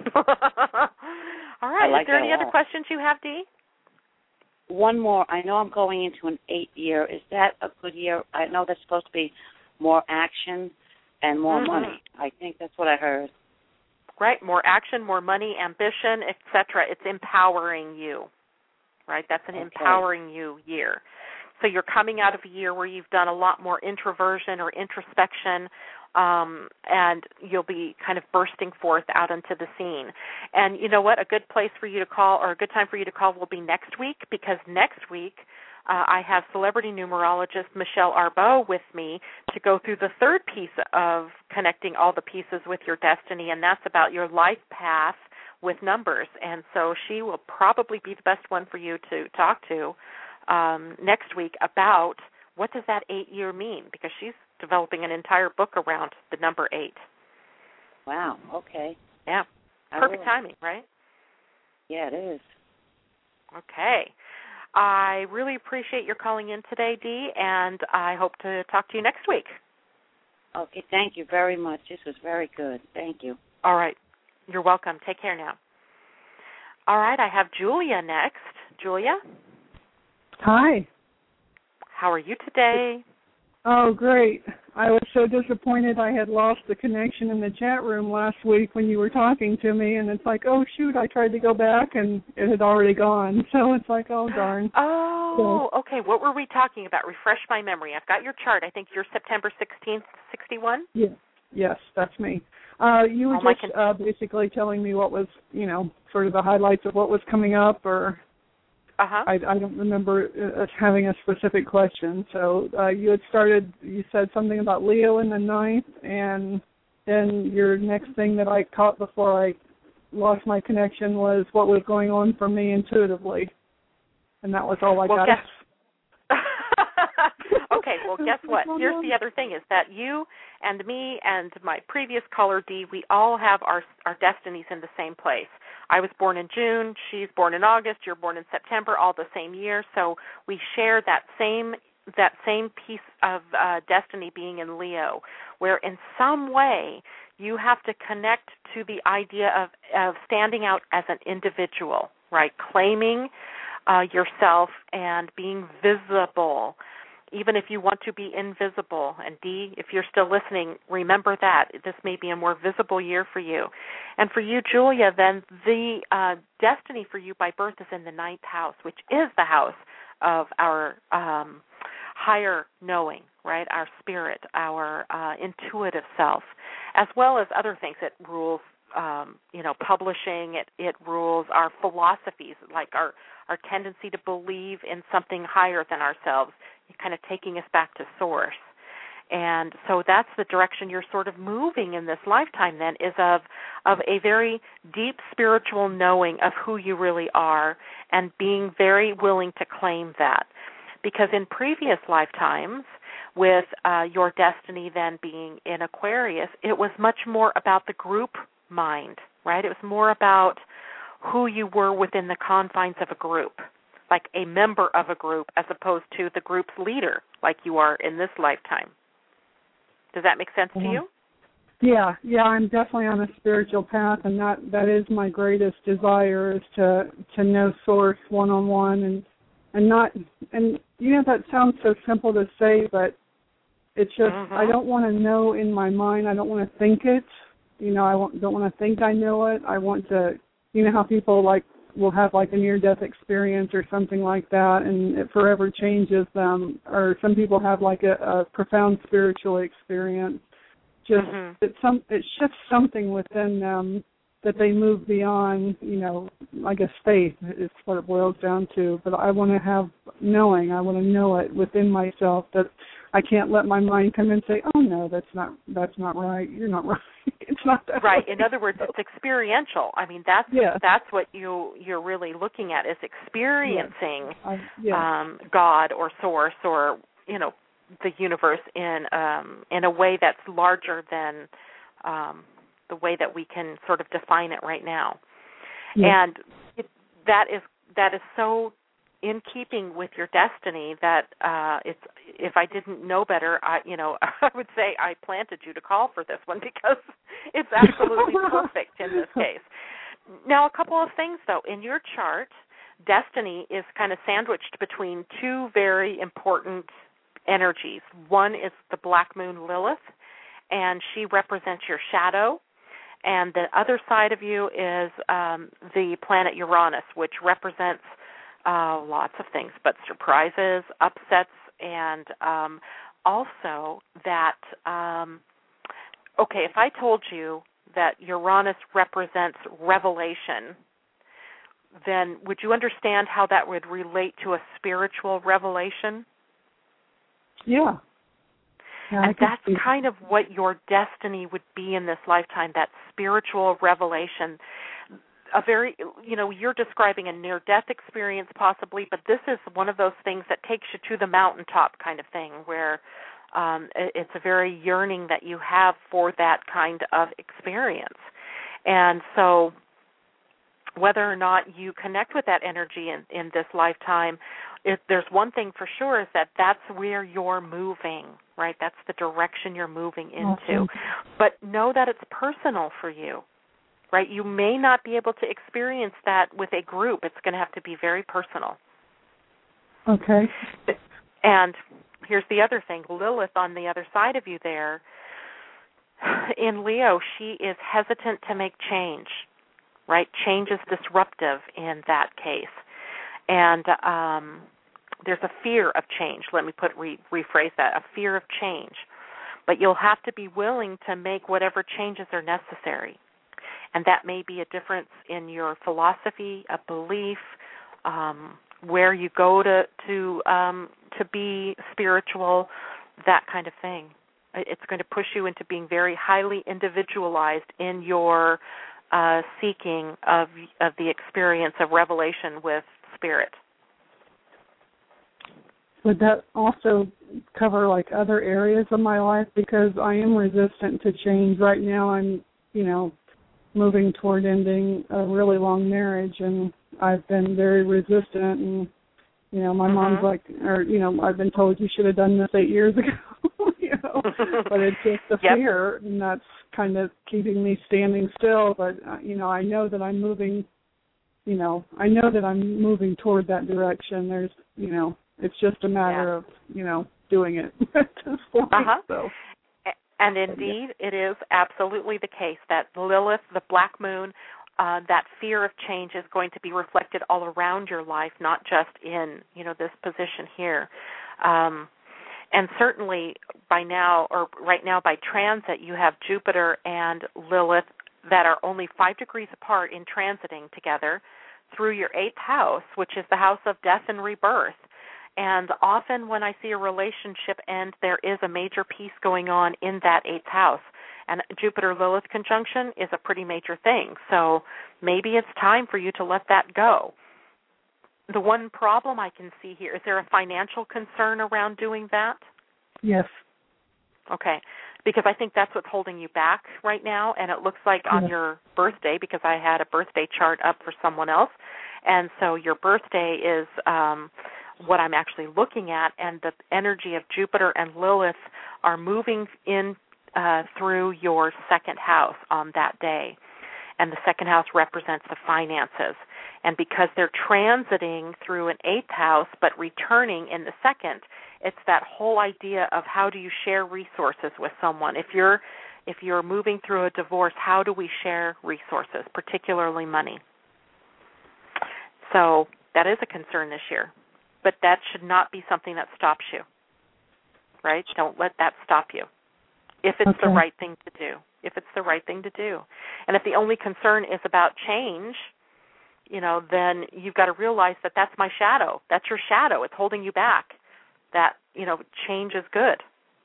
All right. Is there any other questions you have, Dee? One more. I know I'm going into an 8th year. Is that a good year? I know that's supposed to be more action and more money. I think that's what I heard. Right. More action, more money, ambition, etc. It's empowering you. Right. That's an empowering you year. So you're coming out of a year where you've done a lot more introversion or introspection, and you'll be kind of bursting forth out into the scene. And you know what? A good place for you to call, or a good time for you to call, will be next week, because next week I have celebrity numerologist Michelle Arbeau with me to go through the third piece of connecting all the pieces with your destiny, and that's about your life path with numbers. And so she will probably be the best one for you to talk to next week about what does that 8-year mean, because she's developing an entire book around the number 8. Wow, okay. Yeah, perfect timing, right? Yeah, it is. Okay. I really appreciate your calling in today, Dee, and I hope to talk to you next week. Okay, thank you very much. This was very good. Thank you. All right. You're welcome. Take care now. All right, I have Julia next. Julia? Hi. How are you today? Oh, great. I was so disappointed I had lost the connection in the chat room last week when you were talking to me, and it's like, oh, shoot, I tried to go back, and it had already gone. So it's like, oh, darn. Oh, okay. What were we talking about? Refresh my memory. I've got your chart. I think you're September 16th, 61? Yeah. Yes, that's me. You were just basically telling me what was, sort of the highlights of what was coming up, or... I don't remember having a specific question. So you said something about Leo in the 9th, and then your next thing that I caught before I lost my connection was what was going on for me intuitively. And that was all I got. Okay, well, guess what? Here's the other thing, is that you and me and my previous caller, Dee, we all have our destinies in the same place. I was born in June, she's born in August, you're born in September, all the same year, so we share that same piece of destiny being in Leo, where in some way you have to connect to the idea of standing out as an individual, right? Claiming yourself and being visible, even if you want to be invisible. And Dee, if you're still listening, remember that. This may be a more visible year for you. And for you, Julia, then the destiny for you by birth is in the 9th house, which is the house of our higher knowing, right? Our spirit, our intuitive self, as well as other things. It rules publishing. It rules our philosophies, like our tendency to believe in something higher than ourselves, kind of taking us back to source. And so that's the direction you're sort of moving in this lifetime then, is of a very deep spiritual knowing of who you really are and being very willing to claim that. Because in previous lifetimes, with your destiny then being in Aquarius, it was much more about the group mind, right? It was more about who you were within the confines of a group, like a member of a group, as opposed to the group's leader, like you are in this lifetime. Does that make sense to you? Yeah, I'm definitely on a spiritual path, and that is my greatest desire, is to know Source one-on-one, and that sounds so simple to say, but it's just I don't want to know in my mind. I don't want to think it. Don't want to think I know it. I want to, how people will have a near-death experience or something like that, and it forever changes them. Or some people have a profound spiritual experience. Just it shifts something within them that they move beyond. I guess faith is what it boils down to. But I want to have knowing. I want to know it within myself, that I can't let my mind come in and say, "Oh no, that's not right. You're not right." It's not that right. way. In other words, it's experiential. I mean, that's what you're really looking at, is experiencing God or Source or the universe in a way that's larger than the way that we can sort of define it right now. Yeah. And that is so in keeping with your destiny that if I didn't know better, I would say I planted you to call for this one, because it's absolutely perfect in this case. Now, a couple of things, though. In your chart, destiny is kind of sandwiched between two very important energies. One is the Black Moon Lilith, and she represents your shadow. And the other side of you is the planet Uranus, which represents lots of things, but surprises, upsets, and also that, if I told you that Uranus represents revelation, then would you understand how that would relate to a spiritual revelation? Yeah. And that's kind of what your destiny would be in this lifetime, that spiritual revelation. A very, you're describing a near-death experience possibly, but this is one of those things that takes you to the mountaintop kind of thing, where it's a very yearning that you have for that kind of experience. And so whether or not you connect with that energy in this lifetime, there's one thing for sure, is that that's where you're moving, right? That's the direction you're moving into. Okay. But know that it's personal for you, right? You may not be able to experience that with a group. It's going to have to be very personal. Okay. And here's the other thing. Lilith, on the other side of you there, in Leo, she is hesitant to make change, right? Change is disruptive in that case. And there's a fear of change. Let me rephrase that, a fear of change. But you'll have to be willing to make whatever changes are necessary. And that may be a difference in your philosophy, a belief, where you go to be spiritual, that kind of thing. It's going to push you into being very highly individualized in your seeking of the experience of revelation with spirit. Would that also cover other areas of my life? Because I am resistant to change. Right now I'm, moving toward ending a really long marriage, and I've been very resistant, and, my mom's I've been told you should have done this 8 years ago, but it's just the fear, and that's kind of keeping me standing still. But, I know that I'm moving, toward that direction. There's, it's just a matter of, doing it at this point. So. And indeed, it is absolutely the case that Lilith, the Black Moon, that fear of change is going to be reflected all around your life, not just in, this position here. And certainly by now, or right now by transit, you have Jupiter and Lilith that are only 5 degrees apart in transiting together through your 8th house, which is the house of death and rebirth. And often when I see a relationship end, there is a major piece going on in that 8th house. And Jupiter-Lilith conjunction is a pretty major thing. So maybe it's time for you to let that go. The one problem I can see here, is there a financial concern around doing that? Yes. Okay, because I think that's what's holding you back right now, and it looks like on your birthday, because I had a birthday chart up for someone else, and so your birthday is what I'm actually looking at, and the energy of Jupiter and Lilith are moving in through your 2nd house on that day, and the 2nd house represents the finances. And because they're transiting through an 8th house but returning in the 2nd, it's that whole idea of how do you share resources with someone. If you're moving through a divorce, how do we share resources, particularly money? So that is a concern this year. But that should not be something that stops you, right? Don't let that stop you if it's the right thing to do, if it's the right thing to do. And if the only concern is about change, then you've got to realize that that's my shadow. That's your shadow. It's holding you back. That, change is good.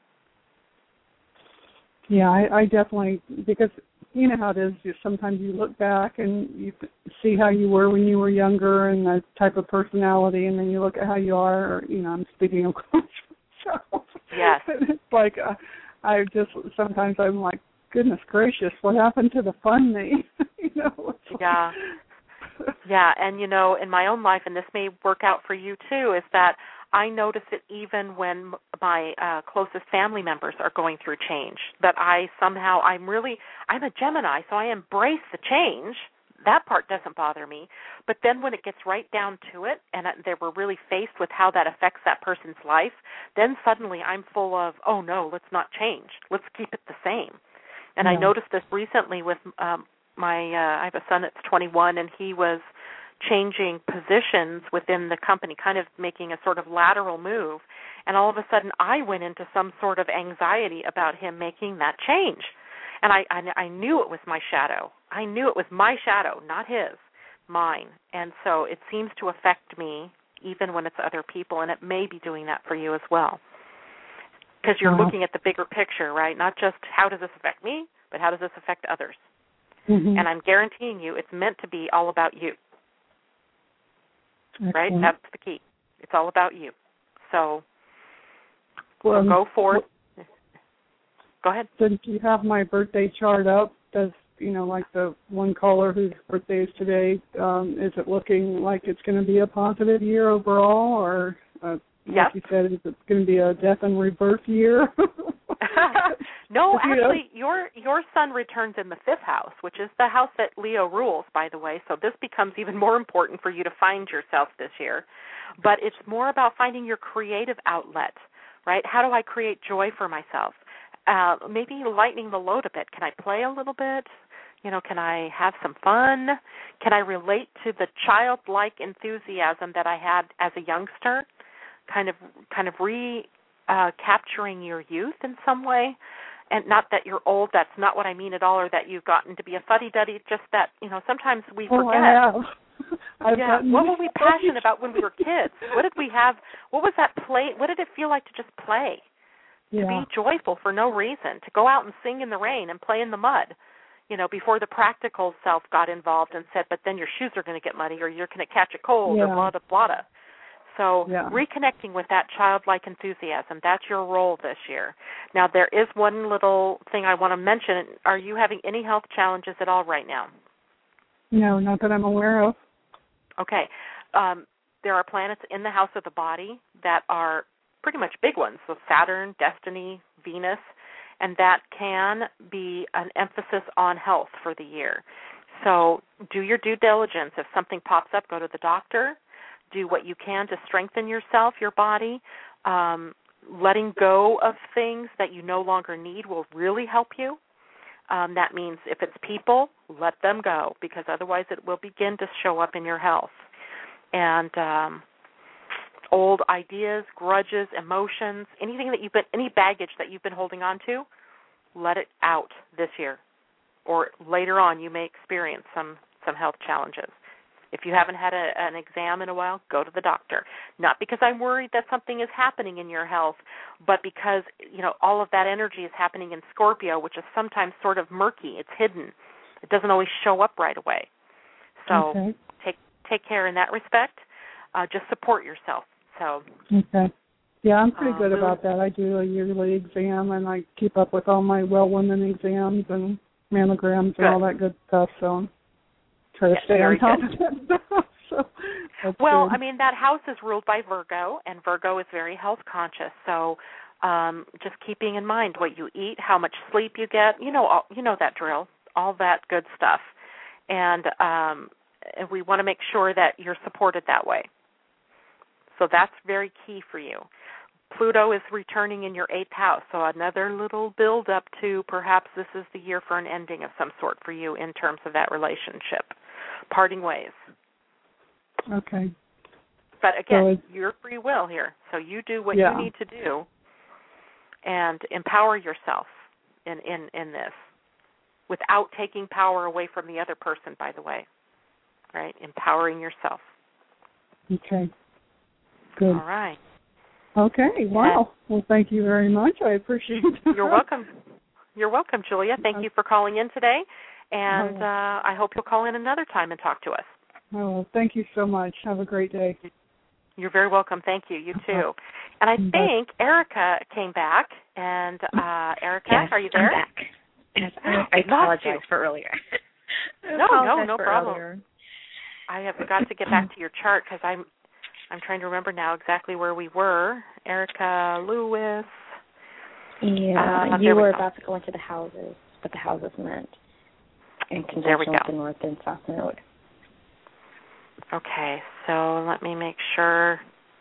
Yeah, I definitely, because you know how it is, sometimes you look back and you see how you were when you were younger and the type of personality, and then you look at how you are, I'm speaking of course myself. Yes. It's like, sometimes I'm like, goodness gracious, what happened to the fun me? Yeah. Yeah, and in my own life, and this may work out for you too, is that I notice it even when my closest family members are going through change, that I'm a Gemini, so I embrace the change. That part doesn't bother me. But then when it gets right down to it, and they were really faced with how that affects that person's life, then suddenly I'm full of, oh no, let's not change. Let's keep it the same. And I noticed this recently with I have a son that's 21, and he was changing positions within the company, kind of making a sort of lateral move, and all of a sudden I went into some sort of anxiety about him making that change. And I knew it was my shadow. I knew it was my shadow, not his, mine. And so it seems to affect me even when it's other people, and it may be doing that for you as well. Because you're looking at the bigger picture, right? Not just how does this affect me, but how does this affect others? Mm-hmm. And I'm guaranteeing you it's meant to be all about you. Excellent. Right? That's the key. It's all about you. So go forward. Go ahead. Since you have my birthday chart up, does, like the one caller whose birthday is today, is it looking like it's going to be a positive year overall, or like you said, is it going to be a death and rebirth year? No, actually, your sun returns in the 5th house, which is the house that Leo rules, by the way, so this becomes even more important for you to find yourself this year. But it's more about finding your creative outlet, right? How do I create joy for myself? Maybe lightening the load a bit. Can I play a little bit? Can I have some fun? Can I relate to the childlike enthusiasm that I had as a youngster? Kind of capturing your youth in some way. And not that you're old, that's not what I mean at all, or that you've gotten to be a fuddy-duddy, just that, sometimes we forget. I have. What were we passionate about when we were kids? What did we have? What was that play? What did it feel like to just play? To be joyful for no reason, to go out and sing in the rain and play in the mud, before the practical self got involved and said, but then your shoes are going to get muddy or you're going to catch a cold or blah, blah, blah. So reconnecting with that childlike enthusiasm, that's your role this year. Now, there is one little thing I want to mention. Are you having any health challenges at all right now? No, not that I'm aware of. Okay. There are planets in the house of the body that are pretty much big ones, so Saturn, Destiny, Venus, and that can be an emphasis on health for the year. So do your due diligence. If something pops up, go to the doctor. Do what you can to strengthen yourself, your body. Letting go of things that you no longer need will really help you. That means if it's people, let them go, because otherwise it will begin to show up in your health. And old ideas, grudges, emotions, any baggage that you've been holding on to, let it out this year. or later on you may experience some health challenges. If you haven't had an exam in a while, go to the doctor. Not because I'm worried that something is happening in your health, but because, all of that energy is happening in Scorpio, which is sometimes sort of murky. It's hidden. It doesn't always show up right away. So take care in that respect. Just support yourself. So. Okay. Yeah, I'm pretty good about that. I do a yearly exam, and I keep up with all my well women exams and mammograms and all that good stuff. So try to stay on top of it. So well, good. I mean, that house is ruled by Virgo, and Virgo is very health conscious. So just keeping in mind what you eat, how much sleep you get, you know that drill, all that good stuff. And we want to make sure that you're supported that way. So that's very key for you. Pluto is returning in your 8th house, so another little build up to perhaps this is the year for an ending of some sort for you in terms of that relationship. Parting ways. Okay. But again, your free will here, so you do what you need to do and empower yourself in this without taking power away from the other person, by the way, right? Empowering yourself. Okay. Good. All right. Okay. Wow. Well, thank you very much. I appreciate it. You're welcome. You're welcome, Julia. Thank you for calling in today, and I hope you'll call in another time and talk to us. Oh, thank you so much. Have a great day. You're very welcome. Thank you. You too. And I think Erica came back. And Erica, yes, are you there? I'm back. Yes, I apologize for earlier. No problem. Earlier. I have got to get back to your chart because I'm trying to remember now exactly where we were. Erica Lewis. Yeah, you were about to go into the houses, what the houses meant in conjunction with the North and South Node. Okay, so let me make sure.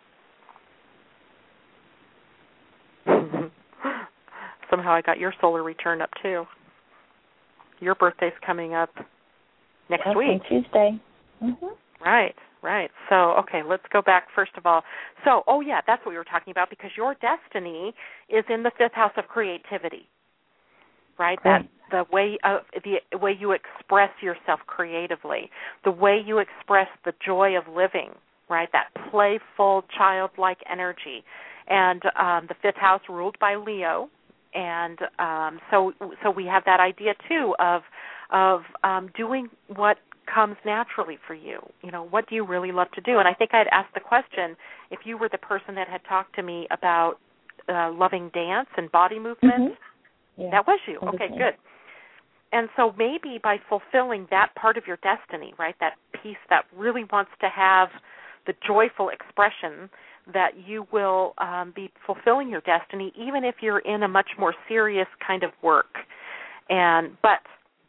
Somehow I got your solar return up too. Your birthday's coming up next week. Tuesday. Mm-hmm. Right. So, okay, let's go back first of all. So, that's what we were talking about because your destiny is in the 5th house of creativity, right? That the way you express yourself creatively, the way you express the joy of living, right? That playful, childlike energy, and the 5th house ruled by Leo, and so we have that idea too of doing what comes naturally for you. What do you really love to do? And I think I'd asked the question if you were the person that had talked to me about loving dance and body movement. Mm-hmm. Yeah, that was you. Okay, good. And so maybe by fulfilling that part of your destiny, right, that piece that really wants to have the joyful expression, that you will be fulfilling your destiny even if you're in a much more serious kind of work. And but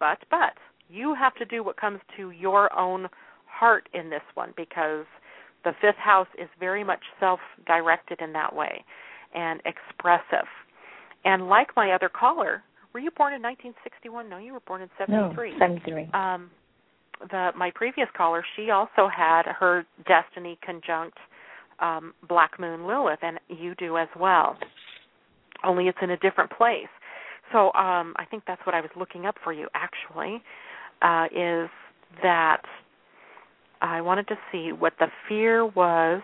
you have to do what comes to your own heart in this one because the 5th house is very much self-directed in that way and expressive. And like my other caller, were you born in 1961? No, you were born in 73. No, 73. My previous caller, she also had her destiny conjunct Black Moon Lilith, and you do as well, only it's in a different place. So I think that's what I was looking up for you, actually, is that I wanted to see what the fear was.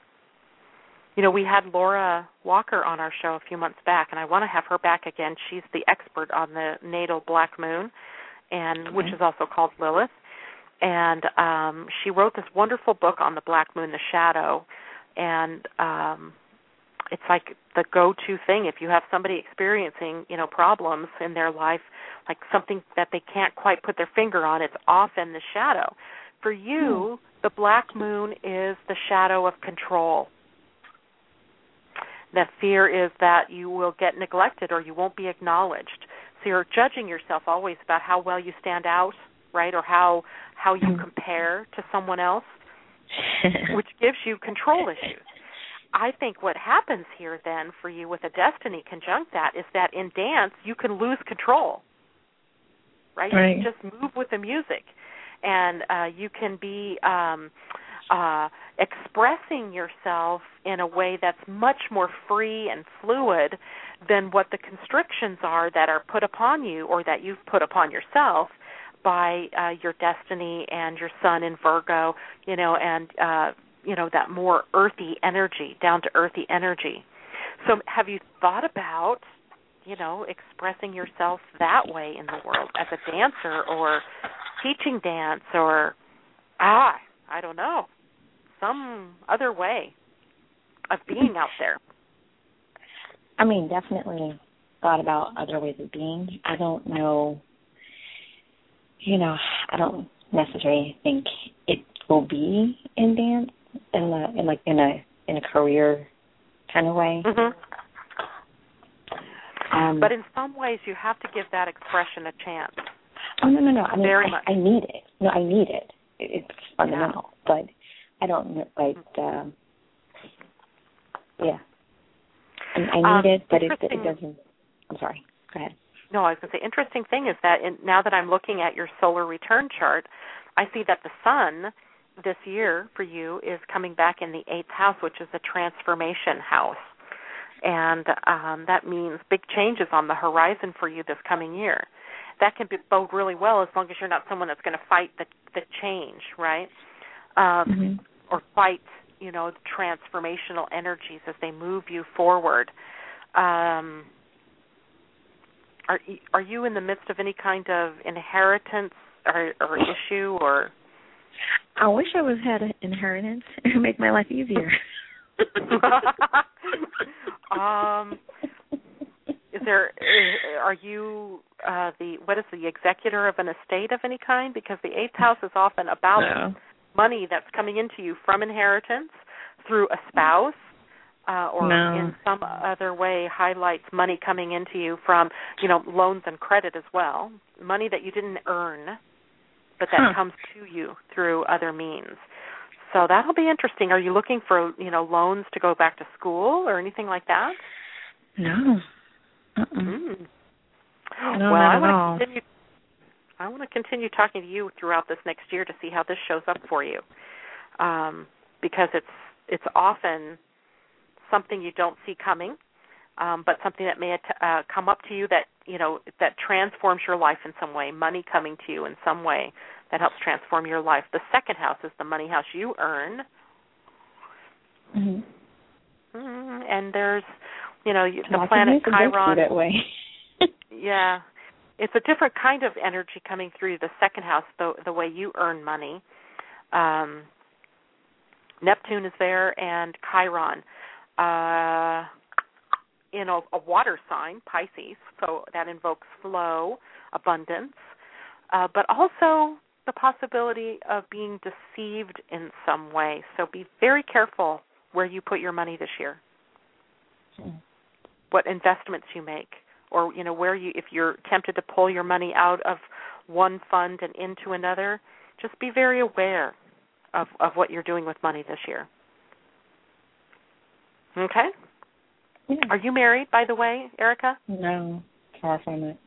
We had Laura Walker on our show a few months back, and I want to have her back again. She's the expert on the natal Black Moon, and which is also called Lilith. And she wrote this wonderful book on the Black Moon, The Shadow, and it's like the go-to thing if you have somebody experiencing, problems in their life, like something that they can't quite put their finger on. It's often the shadow. For you, the Black Moon is the shadow of control. The fear is that you will get neglected or you won't be acknowledged. So you're judging yourself always about how well you stand out, right, or how you compare to someone else, which gives you control issues. I think what happens here then for you with a destiny conjunct that is that in dance you can lose control, right? You can just move with the music, and you can be expressing yourself in a way that's much more free and fluid than what the constrictions are that are put upon you or that you've put upon yourself by your destiny and your sun in Virgo, and that more earthy energy, down to earthy energy. So have you thought about, expressing yourself that way in the world as a dancer or teaching dance or, I don't know, some other way of being out there? I mean, definitely thought about other ways of being. I don't know, I don't necessarily think it will be in dance in a career kind of way. Mm-hmm. But in some ways, you have to give that expression a chance. Oh, no. I mean, very much. I need it. No, I need it. It's fundamental. Yeah. But I don't, yeah. I need it, but it doesn't. I'm sorry. Go ahead. No, I was going to say, interesting thing is that now that I'm looking at your solar return chart, I see that the sun this year for you is coming back in the 8th house, which is a transformation house. And that means big changes on the horizon for you this coming year. That can bode really well as long as you're not someone that's going to fight the change, right? Or fight, the transformational energies as they move you forward. Are you in the midst of any kind of inheritance or issue or? I wish I had an inheritance. It would make my life easier. Are you what is the executor of an estate of any kind? Because the 8th house is often about money that's coming into you from inheritance through a spouse or in some other way highlights money coming into you from, loans and credit as well, money that you didn't earn, but that comes to you through other means. So that'll be interesting. Are you looking for, loans to go back to school or anything like that? No. No, well, I want to continue talking to you throughout this next year to see how this shows up for you, because it's often something you don't see coming, but something that may come up to you that that transforms your life in some way. Money coming to you in some way that helps transform your life. The 2nd house is the money house you earn, and there's the planet Chiron. That way. Yeah, it's a different kind of energy coming through the 2nd house, the way you earn money. Neptune is there, and Chiron in a water sign, Pisces, so that invokes flow, abundance, but also the possibility of being deceived in some way. So be very careful where you put your money this year, what investments you make, or where if you're tempted to pull your money out of one fund and into another, just be very aware of what you're doing with money this year. Okay? Yeah. Are you married, by the way, Erica? No, far from it.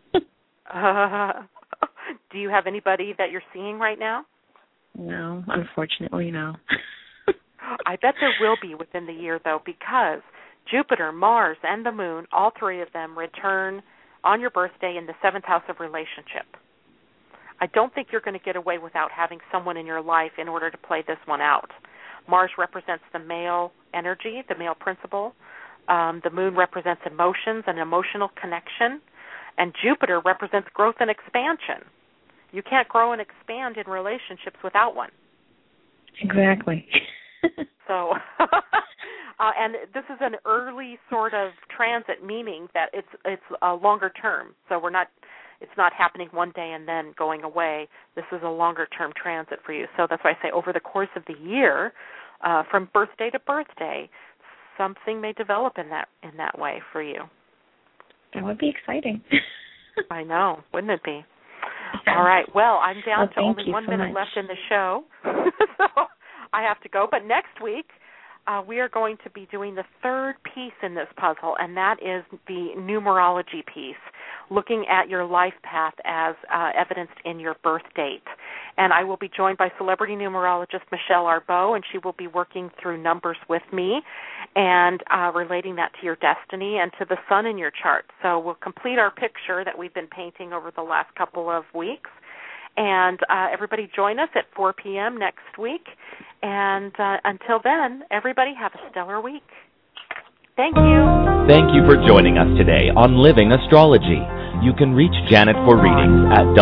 Do you have anybody that you're seeing right now? No, unfortunately, no. I bet there will be within the year, though, because Jupiter, Mars, and the Moon, all 3 of them return on your birthday in the 7th house of relationship. I don't think you're going to get away without having someone in your life in order to play this one out. Mars represents the male energy, the male principle. The Moon represents emotions and emotional connection. And Jupiter represents growth and expansion. You can't grow and expand in relationships without one. Exactly. So, and this is an early sort of transit, meaning that it's a longer term. So it's not happening one day and then going away. This is a longer term transit for you. So that's why I say over the course of the year, from birthday to birthday, something may develop in that way for you. That would be exciting. I know, wouldn't it be? All right. Well, I'm down to only 1 minute much. left in the show, so I have to go. But next week, we are going to be doing the 3rd piece in this puzzle, and that is the numerology piece, looking at your life path as evidenced in your birth date. And I will be joined by celebrity numerologist Michelle Arbeau, and she will be working through numbers with me and relating that to your destiny and to the sun in your chart. So we'll complete our picture that we've been painting over the last couple of weeks. And everybody join us at 4 p.m. next week. And until then, everybody have a stellar week. Thank you. Thank you for joining us today on Living Astrology. You can reach Janet for readings at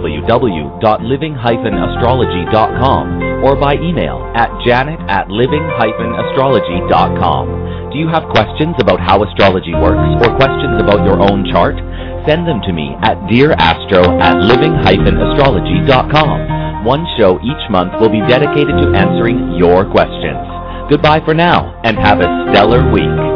www.living-astrology.com or by email at janet@living-astrology.com. Do you have questions about how astrology works or questions about your own chart? Send them to me at dearastro@living-astrology.com. One show each month will be dedicated to answering your questions. Goodbye for now, and have a stellar week.